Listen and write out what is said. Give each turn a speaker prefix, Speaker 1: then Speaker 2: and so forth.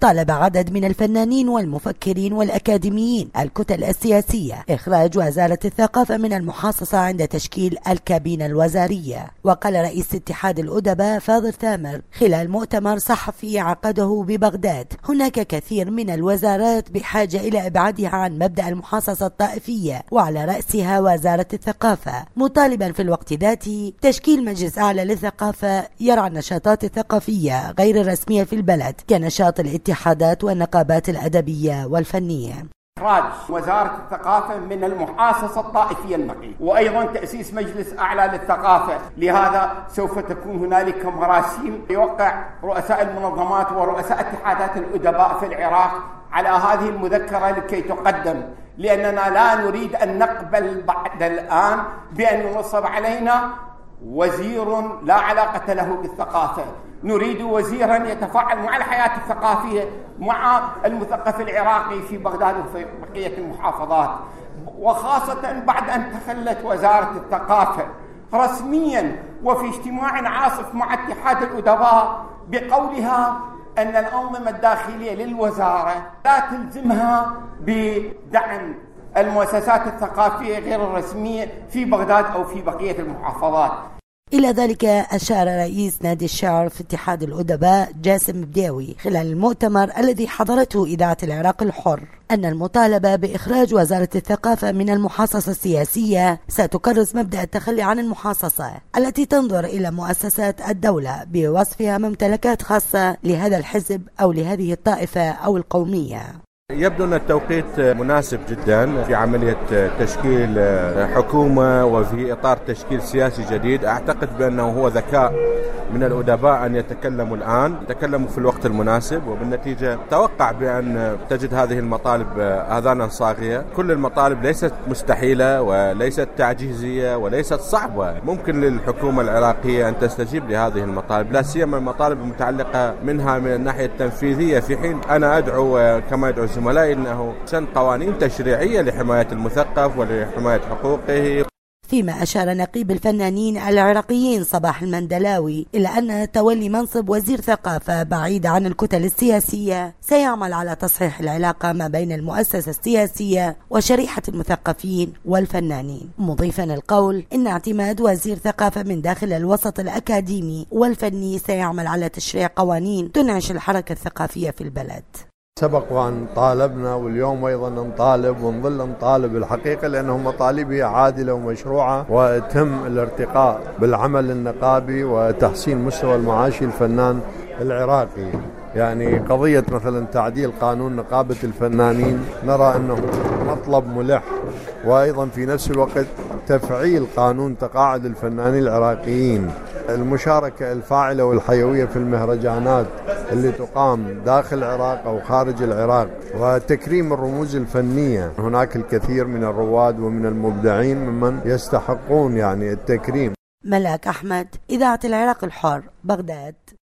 Speaker 1: طالب عدد من الفنانين والمفكرين والأكاديميين الكتل السياسية إخراج وزارة الثقافة من المحاصصة عند تشكيل الكابينة الوزارية. وقال رئيس اتحاد الأدباء فاضل ثامر خلال مؤتمر صحفي عقده ببغداد: هناك كثير من الوزارات بحاجة إلى إبعادها عن مبدأ المحاصصة الطائفية، وعلى رأسها وزارة الثقافة، مطالبا في الوقت ذاته تشكيل مجلس أعلى للثقافة يرعى النشاطات الثقافية غير الرسمية في البلد كنشاط الاتحادات والنقابات الأدبية والفنية.
Speaker 2: إخراج وزارة الثقافة من المحاصصة الطائفية النقية، وأيضا تأسيس مجلس أعلى للثقافة. لهذا سوف تكون هنالك مراسيم يوقع رؤساء المنظمات ورؤساء اتحادات الأدباء في العراق على هذه المذكرة لكي تقدم، لأننا لا نريد أن نقبل بعد الآن بأن ينصب علينا وزير لا علاقة له بالثقافة. نريد وزيرا يتفاعل مع الحياة الثقافية مع المثقف العراقي في بغداد وفي بقية المحافظات، وخاصة بعد أن تخلت وزارة الثقافة رسميا وفي اجتماع عاصف مع اتحاد الأدباء بقولها أن الأنظمة الداخلية للوزارة لا تلزمها بدعم المؤسسات الثقافية غير الرسمية في بغداد أو في بقية المحافظات.
Speaker 1: إلى ذلك أشار رئيس نادي الشعر في اتحاد الأدباء جاسم بداوي خلال المؤتمر الذي حضرته إذاعة العراق الحر أن المطالبة بإخراج وزارة الثقافة من المحاصصة السياسية ستكرس مبدأ التخلي عن المحاصصة التي تنظر إلى مؤسسات الدولة بوصفها ممتلكات خاصة لهذا الحزب أو لهذه الطائفة أو القومية.
Speaker 3: يبدو أن التوقيت مناسب جدا في عملية تشكيل حكومة وفي إطار تشكيل سياسي جديد. أعتقد بأنه هو ذكاء من الأدباء أن يتكلموا الآن، يتكلموا في الوقت المناسب، وبالنتيجة توقع بأن تجد هذه المطالب آذانا صاغية. كل المطالب ليست مستحيلة وليست تعجيزية وليست صعبة، ممكن للحكومة العراقية أن تستجيب لهذه المطالب، لا سيما المطالب المتعلقة منها من الناحية التنفيذية، في حين أنا أدعو كما يدعو زملائي أنه سن قوانين تشريعية لحماية المثقف ولحماية حقوقه.
Speaker 1: فيما أشار نقيب الفنانين العراقيين صباح المندلاوي إلى أن تولي منصب وزير ثقافة بعيد عن الكتل السياسية سيعمل على تصحيح العلاقة ما بين المؤسسة السياسية وشريحة المثقفين والفنانين، مضيفا القول إن اعتماد وزير ثقافة من داخل الوسط الأكاديمي والفني سيعمل على تشريع قوانين تنعش الحركة الثقافية في البلد.
Speaker 4: سبق وأن طالبنا واليوم أيضا نطالب ونظل نطالب الحقيقة، لأنه مطالبها عادلة ومشروعة وتم الارتقاء بالعمل النقابي وتحسين مستوى المعاش الفنان العراقي. يعني قضية مثلا تعديل قانون نقابة الفنانين نرى أنه مطلب ملح، وأيضا في نفس الوقت تفعيل قانون تقاعد الفنانين العراقيين، المشاركة الفاعلة والحيوية في المهرجانات اللي تقام داخل العراق أو خارج العراق، وتكريم الرموز الفنية. هناك الكثير من الرواد ومن المبدعين ممن يستحقون يعني التكريم.
Speaker 1: ملاك أحمد، إذاعة العراق الحر، بغداد.